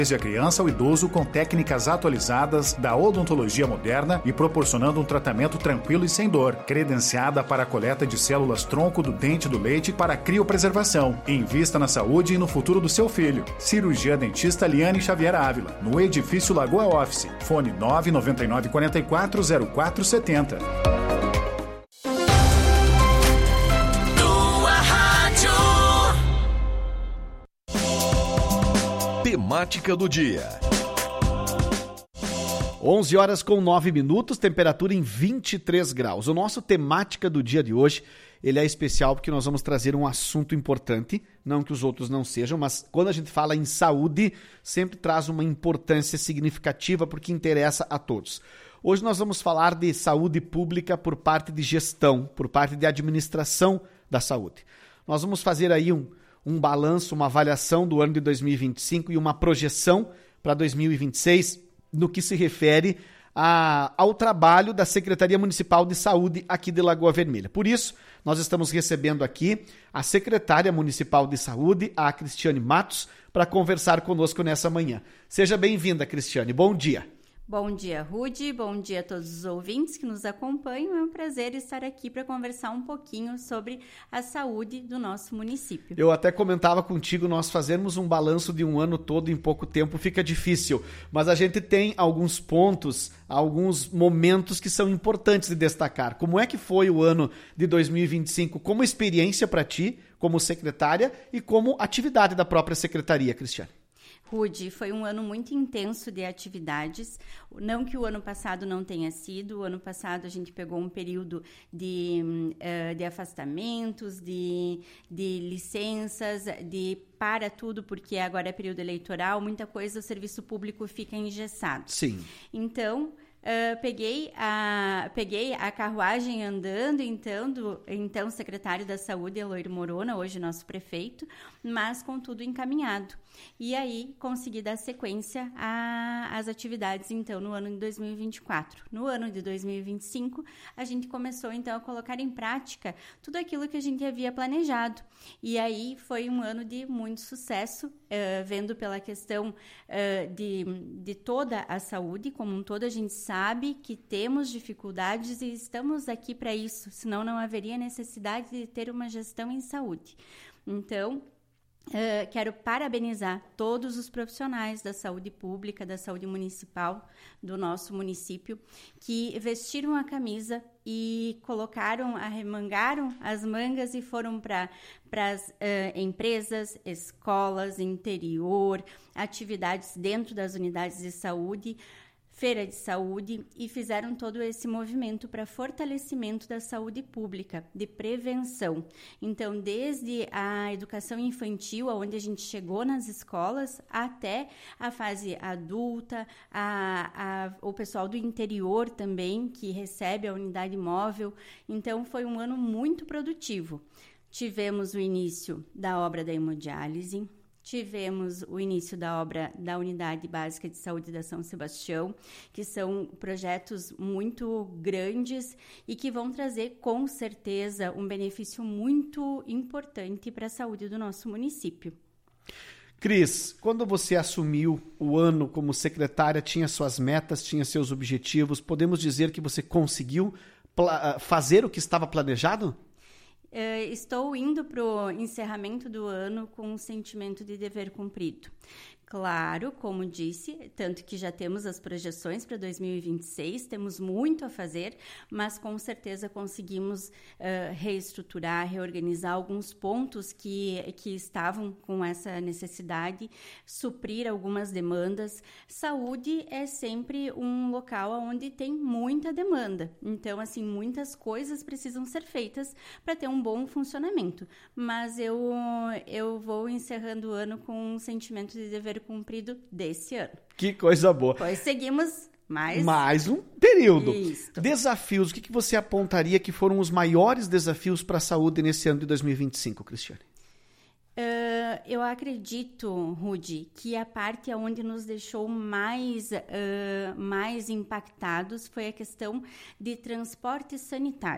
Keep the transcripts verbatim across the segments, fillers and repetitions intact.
Desde a criança ao idoso com técnicas atualizadas da odontologia moderna e proporcionando um tratamento tranquilo e sem dor. Credenciada para a coleta de células tronco do dente do leite para criopreservação. Invista na saúde e no futuro do seu filho. Cirurgia dentista Liane Xavier Ávila, no edifício Lagoa Office. Fone nove nove nove quatro quatro zero quatro sete zero. Temática do dia. onze horas com nove minutos, temperatura em vinte e três graus. O nosso temática do dia de hoje, ele é especial porque nós vamos trazer um assunto importante, não que os outros não sejam, mas quando a gente fala em saúde, sempre traz uma importância significativa porque interessa a todos. Hoje nós vamos falar de saúde pública por parte de gestão, por parte de administração da saúde. Nós vamos fazer aí um um balanço, uma avaliação do ano de dois mil e vinte e cinco e uma projeção para dois mil e vinte e seis no que se refere a, ao trabalho da Secretaria Municipal de Saúde aqui de Lagoa Vermelha. Por isso, nós estamos recebendo aqui a Secretária Municipal de Saúde, a Cristiane Matos, para conversar conosco nessa manhã. Seja bem-vinda, Cristiane. Bom dia. Bom dia, Rudy. Bom dia a todos os ouvintes que nos acompanham. É um prazer estar aqui para conversar um pouquinho sobre a saúde do nosso município. Eu até comentava contigo, nós fazermos um balanço de um ano todo em pouco tempo fica difícil, mas a gente tem alguns pontos, alguns momentos que são importantes de destacar. Como é que foi o ano de dois mil e vinte e cinco como experiência para ti, como secretária e como atividade da própria secretaria, Cristiane? Rudy, foi um ano muito intenso de atividades, não que o ano passado não tenha sido, o ano passado a gente pegou um período de, uh, de afastamentos, de, de licenças, de para tudo, porque agora é período eleitoral, muita coisa, o serviço público fica engessado. Sim. Então, Uh, peguei, a, peguei a carruagem andando, então, do então secretário da Saúde, Eloir Morona, hoje nosso prefeito, mas com tudo encaminhado. E aí, consegui dar sequência às atividades, então, no ano de dois mil e vinte e quatro. No ano de dois mil e vinte e cinco, a gente começou, então, a colocar em prática tudo aquilo que a gente havia planejado. E aí, foi um ano de muito sucesso, uh, vendo pela questão uh, de, de toda a saúde, como um todo, a gente sabe sabe que temos dificuldades e estamos aqui para isso, senão não haveria necessidade de ter uma gestão em saúde. Então, uh, quero parabenizar todos os profissionais da saúde pública, da saúde municipal do nosso município, que vestiram a camisa e colocaram, arremangaram as mangas e foram para as uh, empresas, escolas, interior, atividades dentro das unidades de saúde, feira de saúde, e fizeram todo esse movimento para fortalecimento da saúde pública, de prevenção. Então, desde a educação infantil, onde a gente chegou nas escolas, até a fase adulta, a, a, o pessoal do interior também, que recebe a unidade móvel. Então, foi um ano muito produtivo. Tivemos o início da obra da hemodiálise, tivemos o início da obra da Unidade Básica de Saúde da São Sebastião, que são projetos muito grandes e que vão trazer, com certeza, um benefício muito importante para a saúde do nosso município. Cris, quando você assumiu o ano como secretária, tinha suas metas, tinha seus objetivos, podemos dizer que você conseguiu pla- fazer o que estava planejado? Uh, estou indo para o encerramento do ano com um sentimento de dever cumprido. Claro, como disse, tanto que já temos as projeções para dois mil e vinte e seis, temos muito a fazer, mas com certeza conseguimos uh, reestruturar, reorganizar alguns pontos que, que estavam com essa necessidade, suprir algumas demandas. Saúde é sempre um local onde tem muita demanda, então, assim, muitas coisas precisam ser feitas para ter um bom funcionamento, mas eu, eu vou encerrando o ano com um sentimento de dever cumprido desse ano. Que coisa boa. Pois seguimos mais... Mais um período. Isso. Desafios, o que, que você apontaria que foram os maiores desafios para a saúde nesse ano de dois mil e vinte e cinco, Cristiane? Uh, eu acredito, Rudy, que a parte onde nos deixou mais, uh, mais impactados foi a questão de transporte sanitário.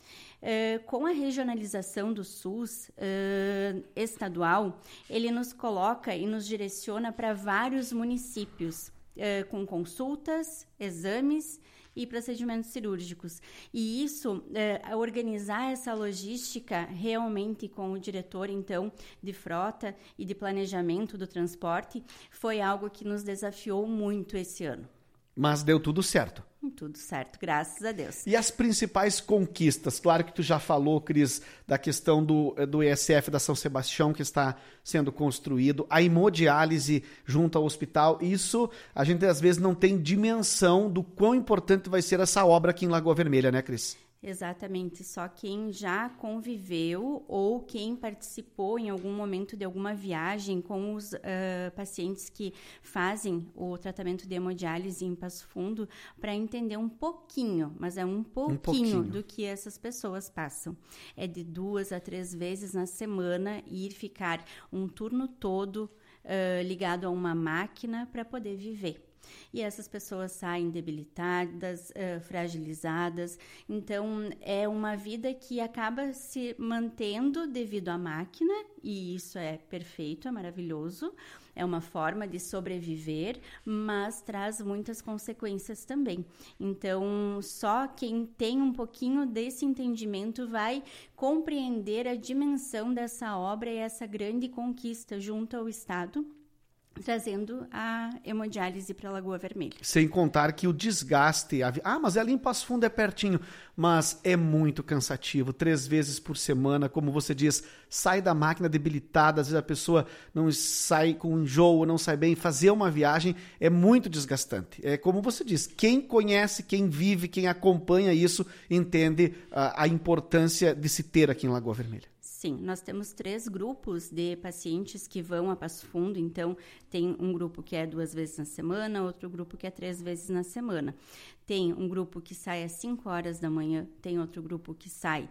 Uh, com a regionalização do SUS uh, estadual, ele nos coloca e nos direciona para vários municípios, uh, com consultas, exames e procedimentos cirúrgicos. E isso, uh, organizar essa logística realmente com o diretor, então, de frota e de planejamento do transporte, foi algo que nos desafiou muito esse ano. Mas deu tudo certo. Tudo certo, graças a Deus. E as principais conquistas? Claro que tu já falou, Cris, da questão do, do E S F da São Sebastião, que está sendo construído, a hemodiálise junto ao hospital. Isso a gente às vezes não tem dimensão do quão importante vai ser essa obra aqui em Lagoa Vermelha, né, Cris? Exatamente, só quem já conviveu ou quem participou em algum momento de alguma viagem com os uh, pacientes que fazem o tratamento de hemodiálise em Passo Fundo, para entender um pouquinho, mas é um pouquinho, um pouquinho do que essas pessoas passam. É de duas a três vezes na semana ir ficar um turno todo uh, ligado a uma máquina para poder viver. E essas pessoas saem debilitadas, uh, fragilizadas. Então, é uma vida que acaba se mantendo devido à máquina, e isso é perfeito, é maravilhoso. É uma forma de sobreviver, mas traz muitas consequências também. Então, só quem tem um pouquinho desse entendimento vai compreender a dimensão dessa obra e essa grande conquista junto ao Estado, trazendo a hemodiálise para Lagoa Vermelha. Sem contar que o desgaste... A... Ah, mas ali em Passo Fundo é pertinho. Mas é muito cansativo. Três vezes por semana, como você diz, sai da máquina debilitada. Às vezes a pessoa não sai com enjoo, não sai bem. Fazer uma viagem é muito desgastante. É como você diz, quem conhece, quem vive, quem acompanha isso, entende a, a importância de se ter aqui em Lagoa Vermelha. Sim, nós temos três grupos de pacientes que vão a Passo Fundo, então tem um grupo que é duas vezes na semana, outro grupo que é três vezes na semana. Tem um grupo que sai às cinco horas da manhã, tem outro grupo que sai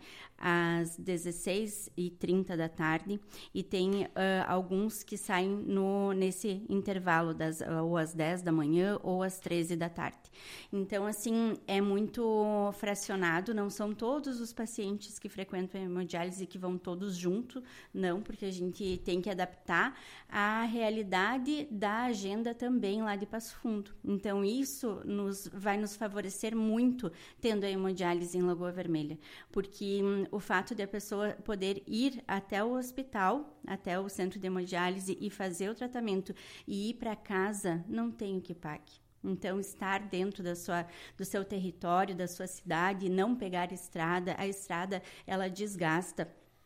às dezesseis e trinta da tarde e tem uh, alguns que saem no, nesse intervalo, das, ou às dez da manhã ou às treze da tarde. Então, assim, é muito fracionado, não são todos os pacientes que frequentam a hemodiálise que vão todos juntos, não, porque a gente tem que adaptar à realidade da agenda também lá de Passo Fundo. Então, isso nos, vai nos favorecer muito tendo a hemodiálise em Lagoa Vermelha, porque hum, o fato de a pessoa poder ir até o hospital, até o centro de hemodiálise e fazer o tratamento e ir para casa, não tem o que pague. Então, estar dentro da sua, do seu território, da sua cidade, não pegar estrada, a estrada, ela desgasta.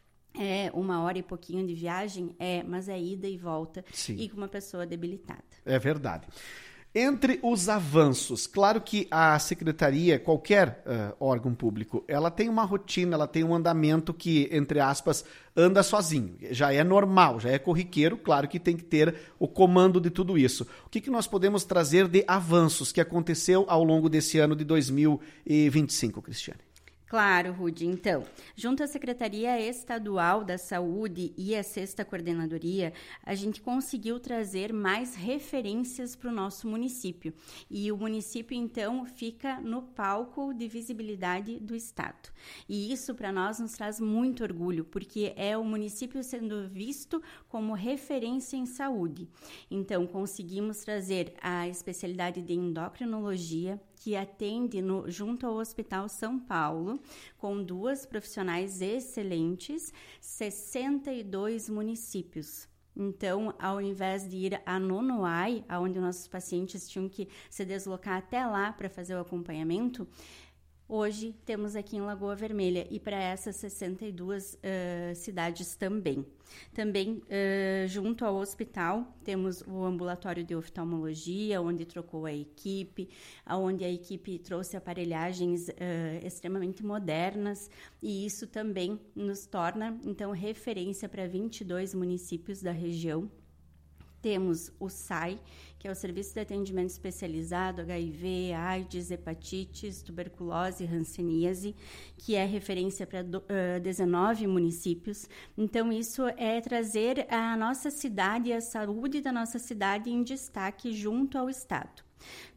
É uma hora e pouquinho de viagem, é, mas é ida e volta. Sim. E com uma pessoa debilitada. É verdade. Entre os avanços, claro que a secretaria, qualquer uh, órgão público, ela tem uma rotina, ela tem um andamento que, entre aspas, anda sozinho. Já é normal, já é corriqueiro, claro que tem que ter o comando de tudo isso. O que, que nós podemos trazer de avanços que aconteceu ao longo desse ano de dois mil e vinte e cinco, Cristiane? Claro, Rudy. Então, junto à Secretaria Estadual da Saúde e à Sexta Coordenadoria, a gente conseguiu trazer mais referências para o nosso município. E o município, então, fica no palco de visibilidade do Estado. E isso, para nós, nos traz muito orgulho, porque é o município sendo visto como referência em saúde. Então, conseguimos trazer a especialidade de endocrinologia, que atende no, junto ao Hospital São Paulo, com duas profissionais excelentes, sessenta e dois municípios. Então, ao invés de ir a Nonoai, onde nossos pacientes tinham que se deslocar até lá para fazer o acompanhamento, hoje temos aqui em Lagoa Vermelha e para essas sessenta e duas uh, cidades também. Também, uh, junto ao hospital, temos o ambulatório de oftalmologia, onde trocou a equipe, onde a equipe trouxe aparelhagens uh, extremamente modernas, e isso também nos torna, então, referência para vinte e dois municípios da região. Temos o S A I, que é o Serviço de Atendimento Especializado, H I V, AIDS, hepatites, tuberculose e hanseníase, que é referência para uh, dezenove municípios. Então, isso é trazer a nossa cidade e a saúde da nossa cidade em destaque junto ao Estado.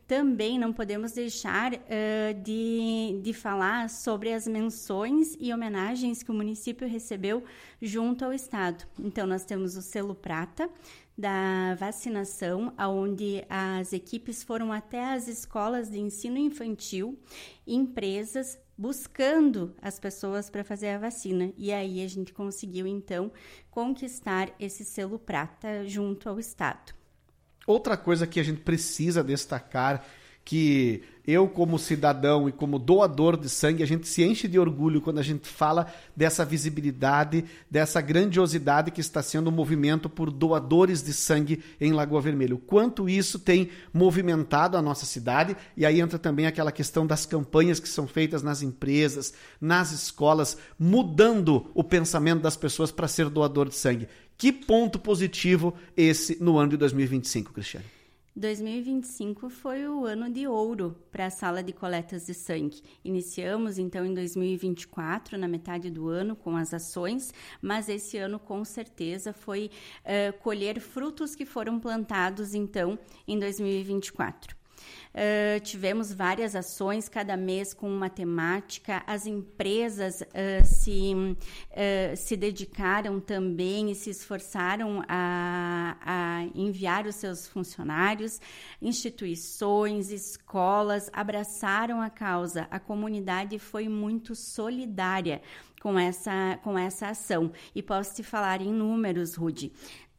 também não podemos deixar uh, de, de falar sobre as menções e homenagens que o município recebeu junto ao Estado. Então, nós temos o selo prata da vacinação, onde as equipes foram até as escolas de ensino infantil, empresas, buscando as pessoas para fazer a vacina. E aí a gente conseguiu, então, conquistar esse selo prata junto ao Estado. Outra coisa que a gente precisa destacar, que eu como cidadão e como doador de sangue, a gente se enche de orgulho quando a gente fala dessa visibilidade, dessa grandiosidade que está sendo o movimento por doadores de sangue em Lagoa Vermelha. O quanto isso tem movimentado a nossa cidade, e aí entra também aquela questão das campanhas que são feitas nas empresas, nas escolas, mudando o pensamento das pessoas para ser doador de sangue. Que ponto positivo esse no ano de dois mil e vinte e cinco, Cristiane? dois mil e vinte e cinco foi o ano de ouro para a sala de coletas de sangue. Iniciamos, então, em dois mil e vinte e quatro, na metade do ano, com as ações, mas esse ano, com certeza, foi uh, colher frutos que foram plantados, então, em dois mil e vinte e quatro. Uh, tivemos várias ações, cada mês com uma temática. As empresas uh, se, uh, se dedicaram também e se esforçaram a, a enviar os seus funcionários. Instituições, escolas abraçaram a causa. A comunidade foi muito solidária com essa, com essa ação. E posso te falar em números, Rudy.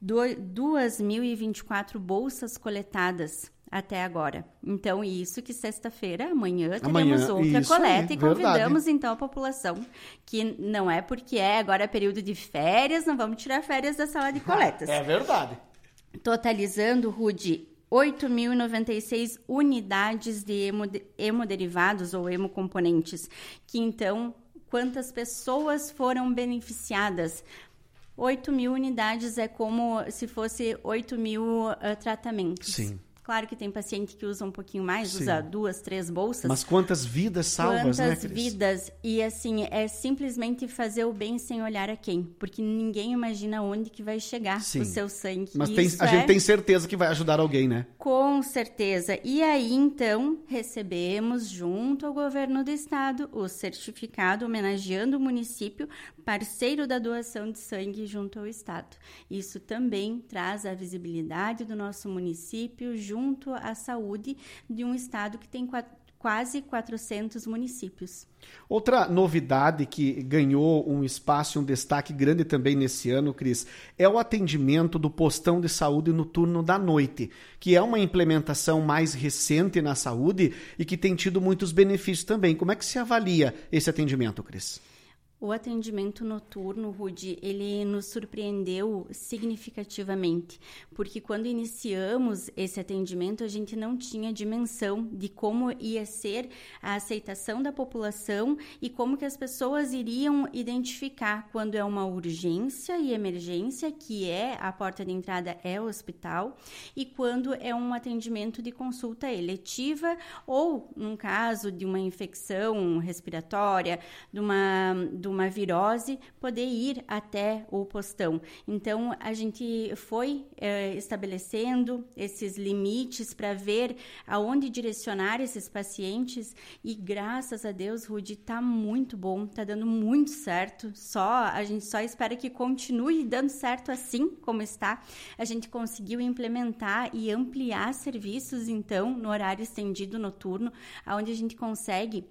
duas mil e vinte e quatro bolsas coletadas até agora. Então, isso que sexta-feira, amanhã, teremos amanhã, outra coleta aí, e convidamos, verdade. Então, a população, que não é porque é agora período de férias, não vamos tirar férias da sala de coletas. É verdade. Totalizando, Rudy, oito mil e noventa e seis unidades de hemoderivados ou hemocomponentes, que então, quantas pessoas foram beneficiadas? oito mil unidades é como se fosse oito mil uh, tratamentos. Sim. Claro que tem paciente que usa um pouquinho mais, Sim. usa duas, três bolsas. Mas quantas vidas salvas, quantas né, Quantas vidas. E, assim, é simplesmente fazer o bem sem olhar a quem. Porque ninguém imagina onde que vai chegar Sim. o seu sangue. Mas tem, a é... gente tem certeza que vai ajudar alguém, né? Com certeza. E aí, então, recebemos, junto ao governo do estado, o certificado homenageando o município, parceiro da doação de sangue junto ao estado. Isso também traz a visibilidade do nosso município junto junto à saúde de um estado que tem quatro, quase quatrocentos municípios. Outra novidade que ganhou um espaço e um destaque grande também nesse ano, Cris, é o atendimento do postão de saúde no turno da noite, que é uma implementação mais recente na saúde e que tem tido muitos benefícios também. Como é que se avalia esse atendimento, Cris? O atendimento noturno, Rudy, ele nos surpreendeu significativamente, porque quando iniciamos esse atendimento, a gente não tinha dimensão de como ia ser a aceitação da população e como que as pessoas iriam identificar quando é uma urgência e emergência, que é a porta de entrada é o hospital, e quando é um atendimento de consulta eletiva ou, num caso de uma infecção respiratória, de uma... De uma virose, poder ir até o postão. Então, a gente foi eh, estabelecendo esses limites para ver aonde direcionar esses pacientes e, graças a Deus, Rudy, tá muito bom, tá dando muito certo. Só, a gente só espera que continue dando certo assim como está. A gente conseguiu implementar e ampliar serviços, então, no horário estendido noturno, onde a gente consegue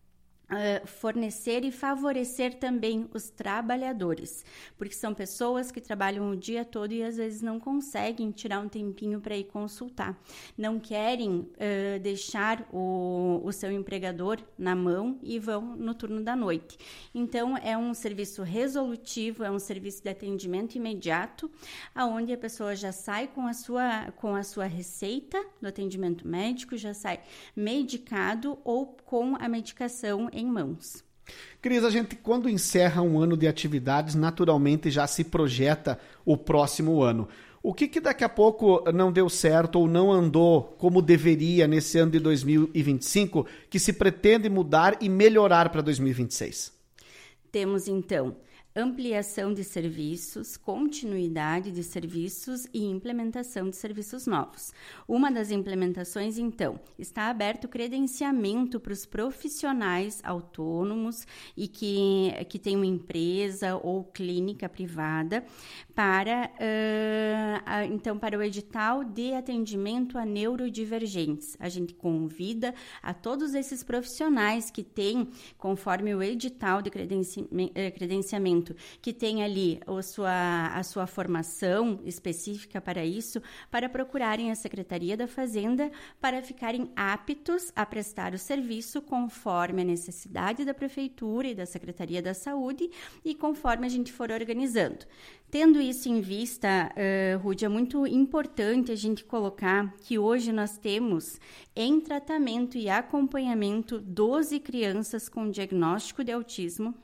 Uh, fornecer e favorecer também os trabalhadores, porque são pessoas que trabalham o dia todo e às vezes não conseguem tirar um tempinho para ir consultar, não querem uh, deixar o, o seu empregador na mão e vão no turno da noite. Então, é um serviço resolutivo, é um serviço de atendimento imediato, aonde a pessoa já sai com a sua, com a sua receita do atendimento médico, já sai medicado ou com a medicação em mãos. Cris, a gente quando encerra um ano de atividades, naturalmente já se projeta o próximo ano. O que que daqui a pouco não deu certo ou não andou como deveria nesse ano de dois mil e vinte e cinco, que se pretende mudar e melhorar para dois mil e vinte e seis? Temos, então, ampliação de serviços, continuidade de serviços e implementação de serviços novos. Uma das implementações, então, está aberto o credenciamento para os profissionais autônomos e que, que têm uma empresa ou clínica privada para, uh, então, para o edital de atendimento a neurodivergentes. A gente convida a todos esses profissionais que têm, conforme o edital de credenci- credenciamento, que tem ali a sua, a sua formação específica para isso, para procurarem a Secretaria da Fazenda para ficarem aptos a prestar o serviço conforme a necessidade da Prefeitura e da Secretaria da Saúde e conforme a gente for organizando. Tendo isso em vista, uh, Rudy, é muito importante a gente colocar que hoje nós temos em tratamento e acompanhamento doze crianças com diagnóstico de autismo,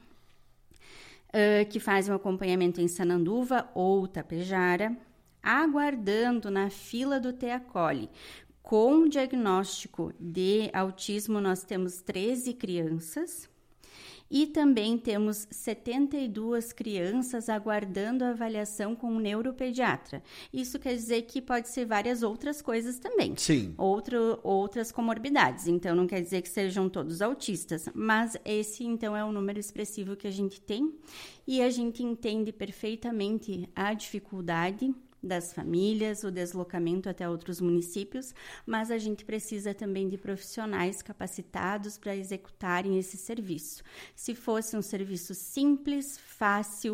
Uh, que fazem um acompanhamento em Sananduva ou Tapejara, aguardando na fila do Teacoli. Com diagnóstico de autismo, nós temos treze crianças e também temos setenta e duas crianças aguardando a avaliação com um neuropediatra. Isso quer dizer que pode ser várias outras coisas também. Sim. Outro, outras comorbidades. Então, não quer dizer que sejam todos autistas, mas esse, então, é o número expressivo que a gente tem e a gente entende perfeitamente a dificuldade das famílias, o deslocamento até outros municípios, mas a gente precisa também de profissionais capacitados para executarem esse serviço. Se fosse um serviço simples, fácil,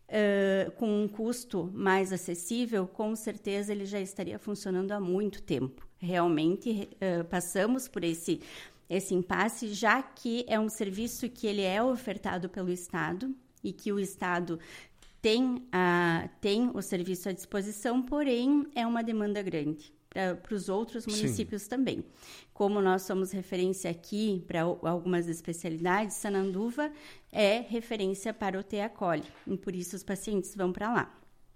uh, com um custo mais acessível, com certeza ele já estaria funcionando há muito tempo. Realmente uh, passamos por esse, esse impasse, já que é um serviço que ele é ofertado pelo Estado e que o Estado Tem, a, tem o serviço à disposição, porém é uma demanda grande para os outros municípios Sim. também. Como nós somos referência aqui para algumas especialidades, Sananduva é referência para o Teacoli, e por isso os pacientes vão para lá.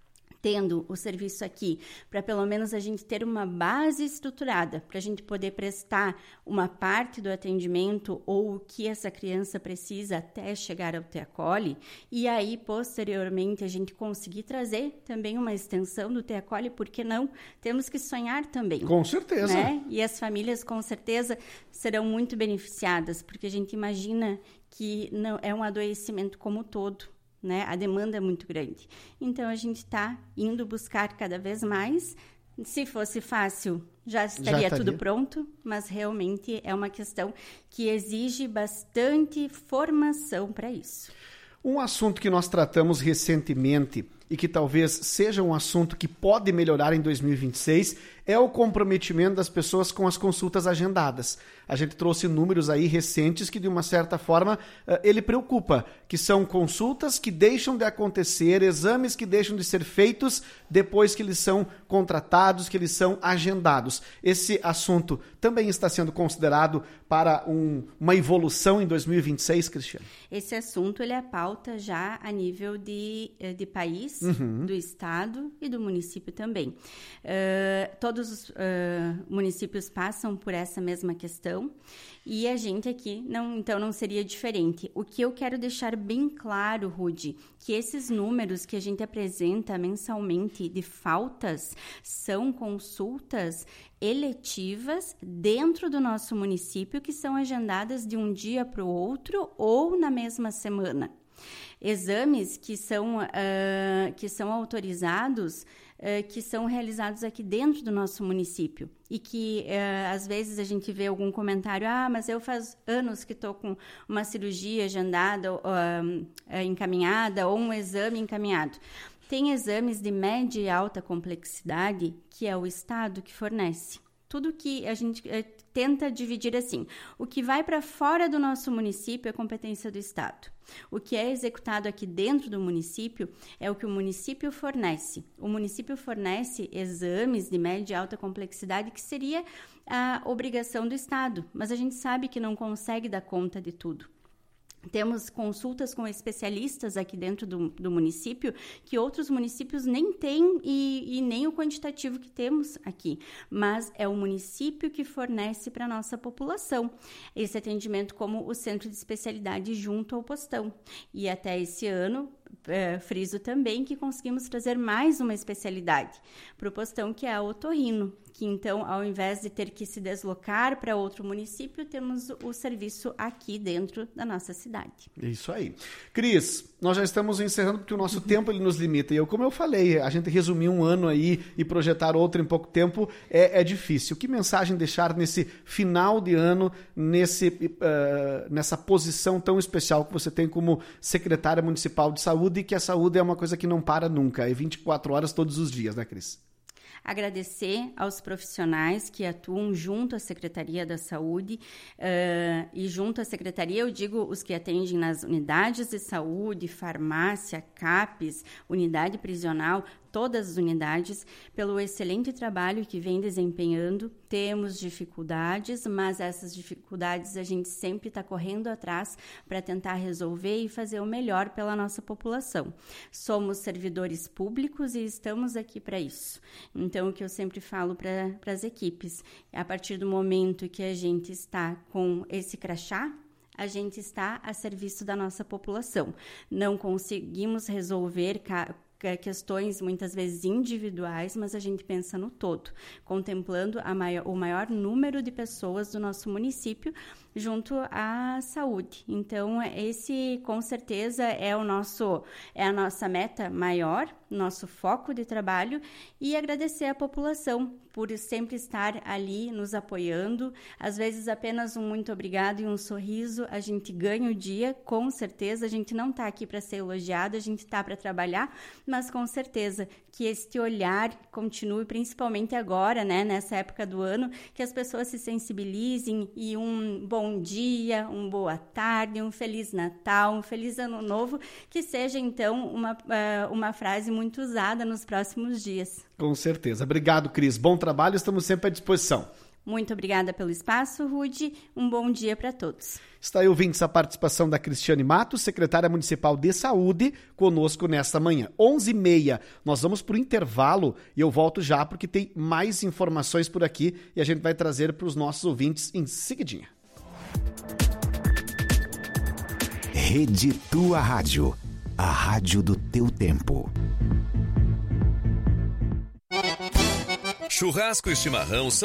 Tendo o serviço aqui, para pelo menos a gente ter uma base estruturada, para a gente poder prestar uma parte do atendimento ou o que essa criança precisa até chegar ao Teacoli, e aí, posteriormente, a gente conseguir trazer também uma extensão do Teacoli, porque não? Temos que sonhar também. Com certeza. Né? E as famílias, com certeza, serão muito beneficiadas, porque a gente imagina que não é um adoecimento como um todo. Né? A demanda é muito grande. Então, a gente está indo buscar cada vez mais. Se fosse fácil, já estaria, já estaria tudo pronto, mas realmente é uma questão que exige bastante formação para isso. Um assunto que nós tratamos recentemente e que talvez seja um assunto que pode melhorar em dois mil e vinte e seis é o comprometimento das pessoas com as consultas agendadas. A gente trouxe números aí recentes que, de uma certa forma, ele preocupa, que são consultas que deixam de acontecer, exames que deixam de ser feitos depois que eles são contratados, que eles são agendados. Esse assunto também está sendo considerado para um, uma evolução em dois mil e vinte e seis, Cristiane? Esse assunto ele é pauta já a nível de, de país, uhum. do estado e do município também. Uh, todos os uh, municípios passam por essa mesma questão e a gente aqui, não, então, não seria diferente. O que eu quero deixar bem claro, Rudy, que esses números que a gente apresenta mensalmente de faltas são consultas eletivas dentro do nosso município que são agendadas de um dia para o outro ou na mesma semana. Exames que são, uh, que são autorizados, uh, que são realizados aqui dentro do nosso município e que uh, às vezes a gente vê algum comentário, ah, mas eu faz anos que estou com uma cirurgia agendada, uh, uh, encaminhada ou um exame encaminhado. Tem exames de média e alta complexidade que é o Estado que fornece. Tudo que a gente uh, tenta dividir assim, o que vai para fora do nosso município é competência do Estado. O que é executado aqui dentro do município é o que o município fornece. O município fornece exames de média e alta complexidade, que seria a obrigação do Estado, mas a gente sabe que não consegue dar conta de tudo. Temos consultas com especialistas aqui dentro do, do município que outros municípios nem têm e, e nem o quantitativo que temos aqui, mas é o município que fornece para a nossa população esse atendimento como o centro de especialidade junto ao postão. E até esse ano, é, friso também que conseguimos trazer mais uma especialidade para o postão, que é a otorrino, que então, ao invés de ter que se deslocar para outro município, temos o serviço aqui dentro da nossa cidade. Isso aí. Cris, nós já estamos encerrando porque o nosso tempo ele nos limita. E eu, como eu falei, a gente resumir um ano aí e projetar outro em pouco tempo é, é difícil. Que mensagem deixar nesse final de ano, nesse, uh, nessa posição tão especial que você tem como secretária municipal de saúde, e que a saúde é uma coisa que não para nunca, é vinte e quatro horas todos os dias, né, Cris? Agradecer aos profissionais que atuam junto à Secretaria da Saúde uh, e junto à Secretaria, eu digo os que atendem nas unidades de saúde, farmácia, CAPES, unidade prisional, todas as unidades, pelo excelente trabalho que vem desempenhando. Temos dificuldades, mas essas dificuldades a gente sempre está correndo atrás para tentar resolver e fazer o melhor pela nossa população. Somos servidores públicos e estamos aqui para isso. Então, o que eu sempre falo para as equipes, a partir do momento que a gente está com esse crachá, a gente está a serviço da nossa população. Não conseguimos resolver ca- questões muitas vezes individuais, mas a gente pensa no todo, contemplando a maior, o maior número de pessoas do nosso município junto à saúde. Então, esse com certeza é o nosso, é a nossa meta maior, nosso foco de trabalho, e agradecer à população por sempre estar ali nos apoiando. Às vezes apenas um muito obrigado e um sorriso, a gente ganha o dia, com certeza. A gente não está aqui para ser elogiado, a gente está para trabalhar, mas com certeza que este olhar continue, principalmente agora, né, nessa época do ano, que as pessoas se sensibilizem e um bom dia, uma boa tarde, um Feliz Natal, um Feliz Ano Novo, que seja então uma, uma frase muito usada nos próximos dias. Com certeza. Obrigado, Cris. Bom trabalho, estamos sempre à disposição. Muito obrigada pelo espaço, Rude. Um bom dia para todos. Está aí, ouvintes, a participação da Cristiane Matos, secretária municipal de saúde, conosco nesta manhã. onze e meia, nós vamos para o intervalo e eu volto já porque tem mais informações por aqui e a gente vai trazer para os nossos ouvintes em seguidinha. Rede Tua Rádio, a rádio do teu tempo. Churrasco e chimarrão são